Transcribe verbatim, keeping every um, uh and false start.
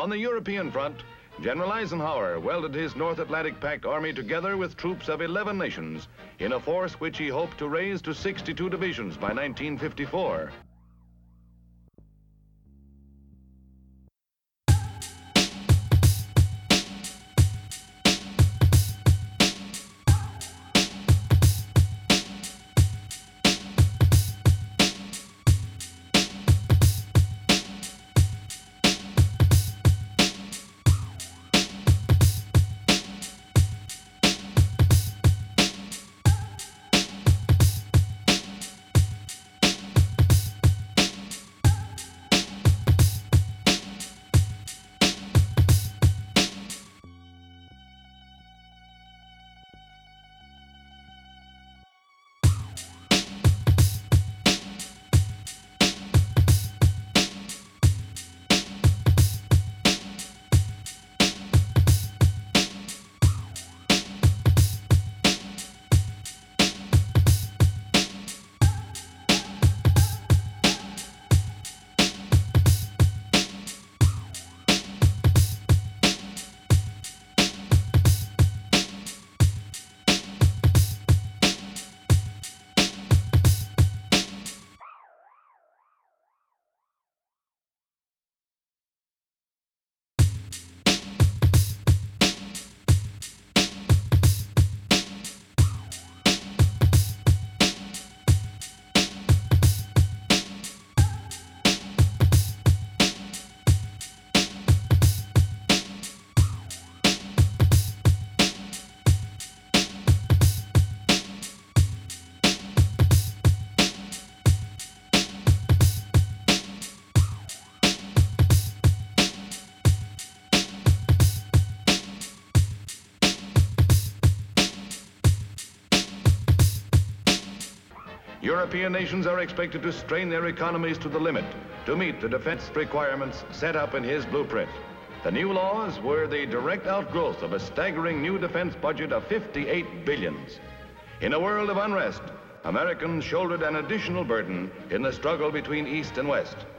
On the European front, General Eisenhower welded his North Atlantic Pact Army together with troops of eleven nations in a force which he hoped to raise to sixty-two divisions by nineteen fifty-four. European nations are expected to strain their economies to the limit to meet the defense requirements set up in his blueprint. The new laws were the direct outgrowth of a staggering new defense budget of fifty-eight billions. In a world of unrest, Americans shouldered an additional burden in the struggle between East and West.